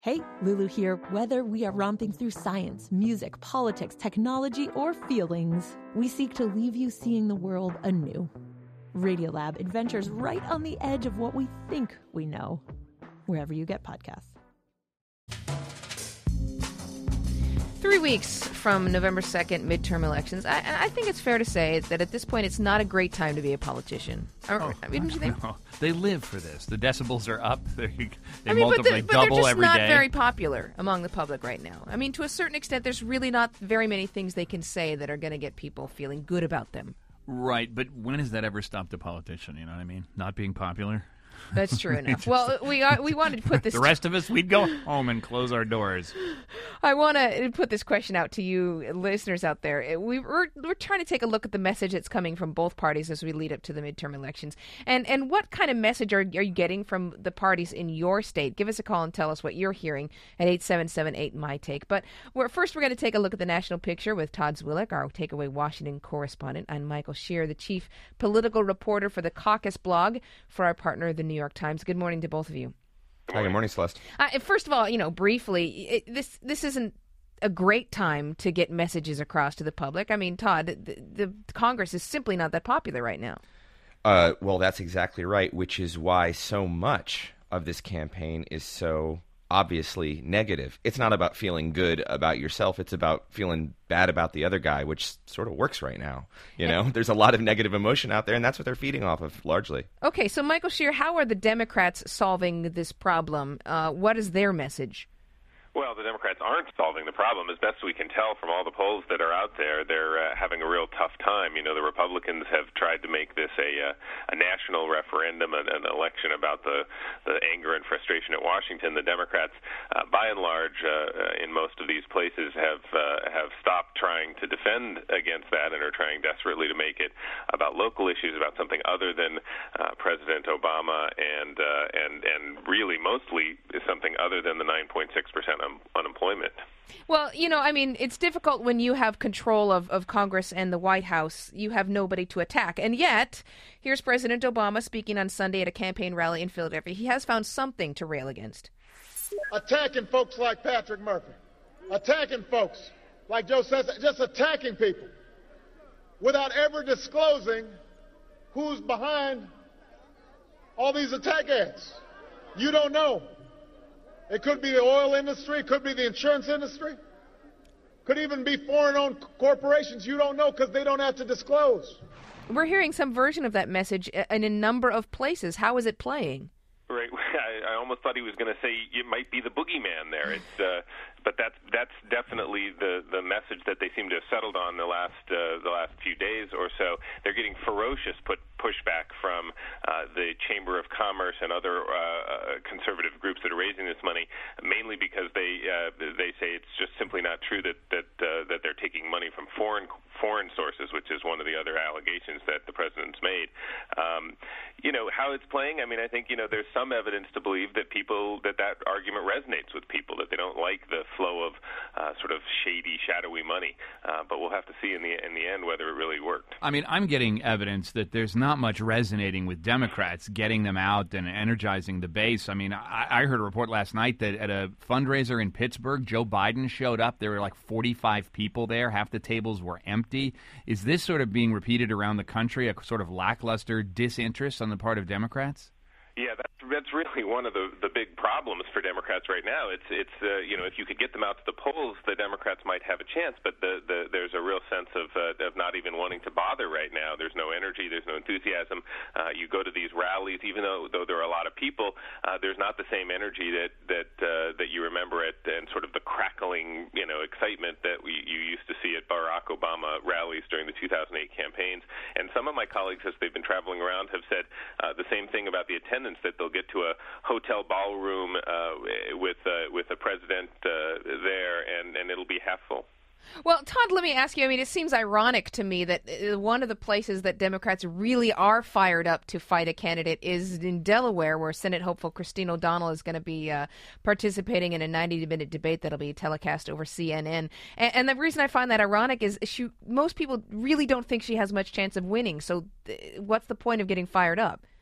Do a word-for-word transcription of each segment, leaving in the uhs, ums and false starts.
Hey, Lulu here. Whether we are romping through science, music, politics, technology, or feelings, we seek to leave you seeing the world anew. Radiolab adventures right on the edge of what we think we know, wherever you get podcasts. Three weeks from November second, midterm elections. I, I think it's fair to say that at this point, it's not a great time to be a politician. Or, oh, I mean, don't you think? No. They live for this. The decibels are up. They, they I mean, multiply, but, the, but double they're just every not day. very popular among the public right now. I mean, to a certain extent, there's really not very many things they can say that are going to get people feeling good about them. Right, but when has that ever stopped a politician? You know what I mean? Not being popular? That's true enough. Well, we are, we wanted to put this... the rest of us, we'd go home and close our doors. I want to put this question out to you listeners out there. We, we're, we're trying to take a look at the message that's coming from both parties as we lead up to the midterm elections. And and what kind of message are, are you getting from the parties in your state? Give us a call and tell us what you're hearing at eight seven seven eight, M Y Take. But we're, first we're going to take a look at the national picture with Todd Zwillich, our Takeaway Washington correspondent, and Michael Shear, the chief political reporter for the Caucus blog for our partner, the New York Times. Good morning to both of you. Hi, good morning, Celeste. Uh, first of all, you know, briefly, it, this this isn't a great time to get messages across to the public. I mean, Todd, the, the Congress is simply not that popular right now. Uh, well, that's exactly right, which is why so much of this campaign is so obviously negative. It's not about feeling good about yourself. It's about feeling bad about the other guy, which sort of works right now. You know, there's a lot of negative emotion out there, and that's what they're feeding off of largely. Okay, so Michael Shear, how are the Democrats solving this problem? Uh, what is their message? Well, the Democrats aren't solving the problem. As best we can tell from all the polls that are out there, they're uh, having a real tough time. You know, the Republicans have tried to make this a uh, a national referendum, an, an election about the, the anger and frustration at Washington. The Democrats, uh, by and large, uh, in most of these places, have uh, have stopped trying to defend against that and are trying desperately to make it about local issues, about something other than uh, President Obama, and uh, and and really mostly something other than the nine point six percent unemployment. Well, you know, I mean, it's difficult when you have control of, of Congress and the White House. You have nobody to attack. And yet, here's President Obama speaking on Sunday at a campaign rally in Philadelphia. He has found something to rail against. Attacking folks like Patrick Murphy. Attacking folks like Joe says, just attacking people without ever disclosing who's behind all these attack ads. You don't know. It could be the oil industry. It could be the insurance industry. Could even be foreign-owned corporations. You don't know because they don't have to disclose. We're hearing some version of that message in a number of places. How is it playing? Right. I, I almost thought he was going to say it might be the boogeyman there. It's, uh, but that's that's definitely the, the message that they seem to have settled on the last uh, the last few days or so. They're getting ferocious put pushback from uh, the Chamber of Commerce and other uh, conservative groups that are raising this money, mainly because they uh, they say it's just simply not true that that uh, that they're taking money from foreign foreign sources, which is one of the other allegations that the president's made. Um, you know how it's playing. I mean, I think you know there's some evidence to believe that people that that argument resonates with people, that they don't like the flow of uh, sort of shady, shadowy money. Uh, but we'll have to see in the in the end whether it really worked. I mean, I'm getting evidence that there's not much resonating with Democrats, getting them out and energizing the base. I mean, I, I heard a report last night that at a fundraiser in Pittsburgh, Joe Biden showed up. There were like forty-five people there. Half the tables were empty. Is this sort of being repeated around the country, a sort of lackluster disinterest on the part of Democrats? Yeah, that's that's really one of the, the big problems for Democrats right now. It's it's uh, you know if you could get them out to the polls, the Democrats might have a chance. But the, the there's a real sense of uh, of not even wanting to bother right now. There's no energy. There's no enthusiasm. Uh, you go to these rallies, even though though there are a lot of people, uh, there's not the same energy that that uh, that you remember at and sort of the crackling you know excitement that we, you used to see at Barack Obama rallies during the two thousand eight campaigns. And some of my colleagues, as they've been traveling around, have said uh, the same thing about the attendance. That they'll get to a hotel ballroom uh, with uh, with the president uh, there, and, and it'll be half full. Well, Todd, let me ask you, I mean, it seems ironic to me that one of the places that Democrats really are fired up to fight a candidate is in Delaware, where Senate hopeful Christine O'Donnell is going to be uh, participating in a ninety-minute debate that'll be telecast over C N N. And, and the reason I find that ironic is she, most people really don't think she has much chance of winning. So th- what's the point of getting fired up?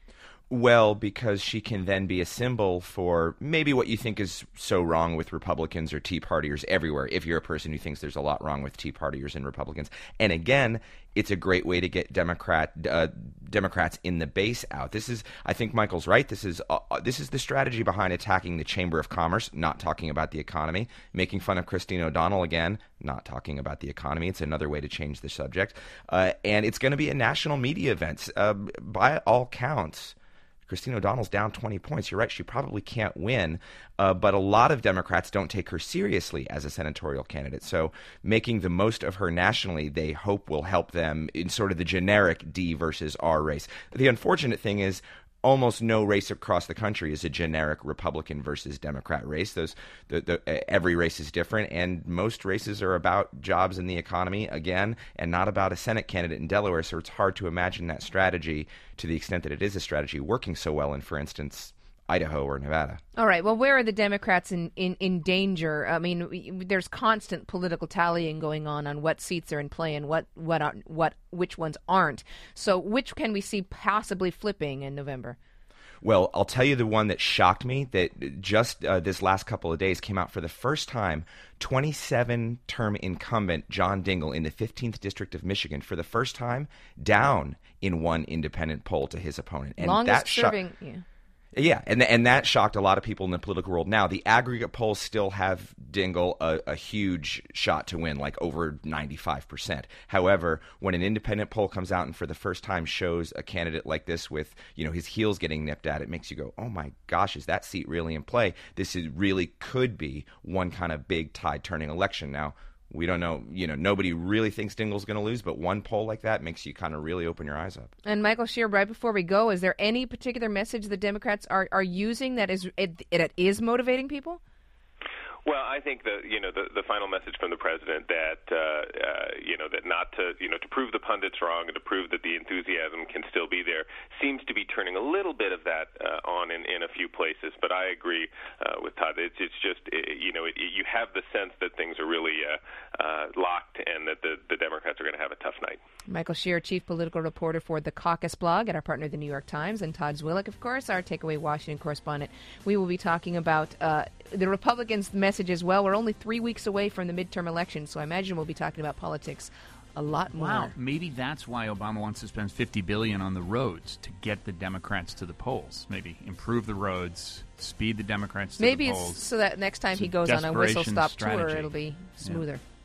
Well, because she can then be a symbol for maybe what you think is so wrong with Republicans or Tea Partiers everywhere, if you're a person who thinks there's a lot wrong with Tea Partiers and Republicans. And again, it's a great way to get Democrat uh, Democrats in the base out. This is, I think Michael's right, this is uh, this is the strategy behind attacking the Chamber of Commerce, not talking about the economy, making fun of Christine O'Donnell again, not talking about the economy. It's another way to change the subject. Uh, and it's going to be a national media event. Uh, by all counts, Christine O'Donnell's down twenty points. You're right, she probably can't win, uh, but a lot of Democrats don't take her seriously as a senatorial candidate. So making the most of her nationally, they hope will help them in sort of the generic D versus R race. The unfortunate thing is almost no race across the country is a generic Republican versus Democrat race. Those the, the, every race is different, and most races are about jobs and the economy, again, and not about a Senate candidate in Delaware. So it's hard to imagine that strategy, to the extent that it is a strategy, working so well in, for instance, Idaho or Nevada. All right. Well, where are the Democrats in, in, in danger? I mean, there's constant political tallying going on on what seats are in play and what what are, what which ones aren't. So, which can we see possibly flipping in November? Well, I'll tell you the one that shocked me, that just uh, this last couple of days came out for the first time. twenty-seven-term incumbent John Dingell in the fifteenth District of Michigan, for the first time, down in one independent poll to his opponent. And Longest that sho- serving, yeah. Yeah, and and that shocked a lot of people in the political world. Now, the aggregate polls still have Dingell a, a huge shot to win, like over ninety-five percent. However, when an independent poll comes out and for the first time shows a candidate like this with, you know, his heels getting nipped at, it makes you go, oh my gosh, is that seat really in play? This is really could be one kind of big tide-turning election. Now, we don't know, you know, nobody really thinks Dingell's going to lose, but one poll like that makes you kind of really open your eyes up. And Michael Shear, right before we go, is there any particular message the Democrats are, are using that is it, it is motivating people? Well, I think the you know the, the final message from the president that uh, uh, you know that not to you know to prove the pundits wrong and to prove that the enthusiasm can still be there seems to be turning a little bit of that uh, on in, in a few places. But I agree uh, with Todd. It's it's just it, you know it, it, you have the sense that things are really uh, uh, locked and that the, the Democrats are going to have a tough night. Michael Shear, chief political reporter for the Caucus blog at our partner, the New York Times, and Todd Zwillich, of course, our Takeaway Washington correspondent. We will be talking about uh, the Republicans' message as well. We're only three weeks away from the midterm election, so I imagine we'll be talking about politics a lot more. Wow, maybe that's why Obama wants to spend fifty billion dollars on the roads, to get the Democrats to the polls. Maybe improve the roads, speed the Democrats to maybe the polls. Maybe so that next time it's he goes on a whistle-stop tour, strategy. it'll be smoother. Yeah.